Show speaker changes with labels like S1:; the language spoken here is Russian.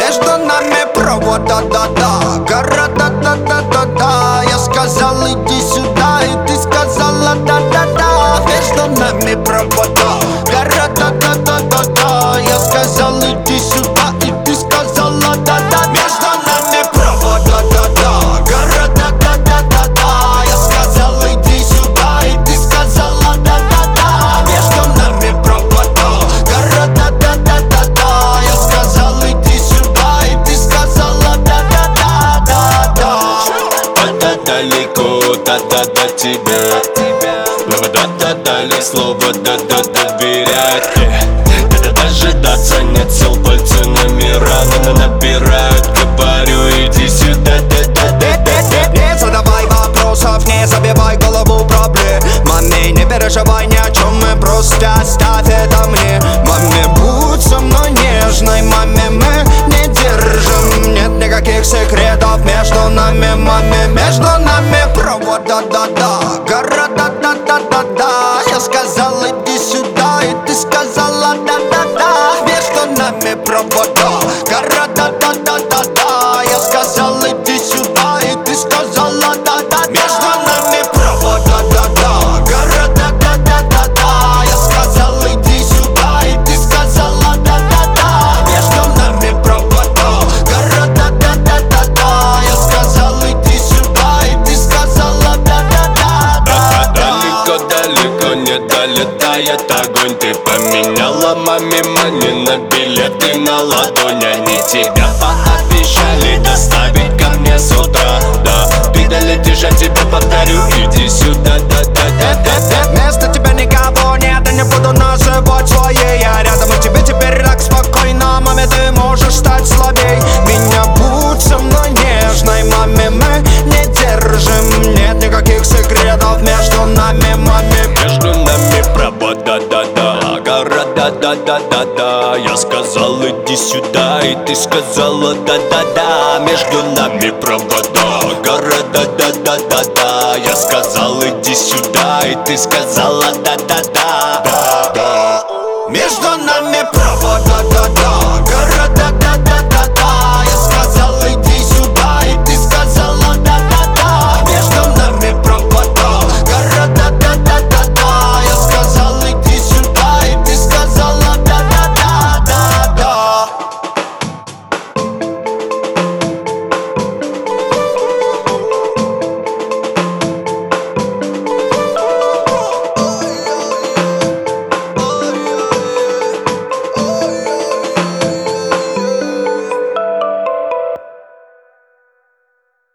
S1: Между нами провод, да-да-да. Гора, да-да-да-да-да. Я сказал иди сюда, и ты сказала да-да-да. Между нами провод, гора, да-да-да-да-да. Я сказал иди сюда, и ты сказала да-да. Между нами провод, да-да-да. Гора, да-да-да-да-да. Я сказал иди сюда, и ты сказала да-да-да. Между нами провод, гора, да-да-да-да-да. Я сказал иди сюда, и ты сказала да-да-да-да-да.
S2: Да-да далеко, да-да до тебя. Да-да дали слово, да-да доверять. Да-да дожидаться нет сил, пальцы номера набирают. Говорю, иди сюда, да-да-да-да-да.
S1: Не задавай вопросов, не забивай голову проблемами. Не переживай ни о чем, мы просто оставь это мне. Маме, будь со мной нежной, маме, мы не держим. Нет никаких секретов между нами, маме. Между нами провод, да-да-да. Гора, да-да-да-да-да. Я сказал иди сюда, и ты сказала да-да-да. Между нами провод, гора, да-да-да-да-да. Я сказал иди сюда, и ты сказала да-да. Между нами провод, да-да-да. Гора, да-да-да-да-да. Я сказал иди сюда, и ты сказала да-да-да. Между нами провод, гора, да-да-да-да-да. Я сказал иди сюда, и ты сказала да-да-да.
S2: Далеко-далеко не долетает огонь. Ты поменяла маме мани на билеты на ладонь. Они тебя пообещали доставить ко мне с утра. Да, ты долетишь, я тебе повторю, иди сюда, да-да-да-да-да.
S1: Вместо тебя никого нет, и не буду называть своей. Я рядом, и тебе теперь так спокойно. Маме, ты можешь стать слабей. Меня будь со мной нежной, маме, мы не держим. Нет никаких секретов между нами, маме.
S2: Между нами провод, да-да-да. Гора, да-да-да-да-да. Я сказал иди сюда, и ты сказала да-да-да. Между нами провода. Гора, да-да-да-да-да. Я сказал иди сюда, и ты сказала да-да-да.
S1: Между нами провод.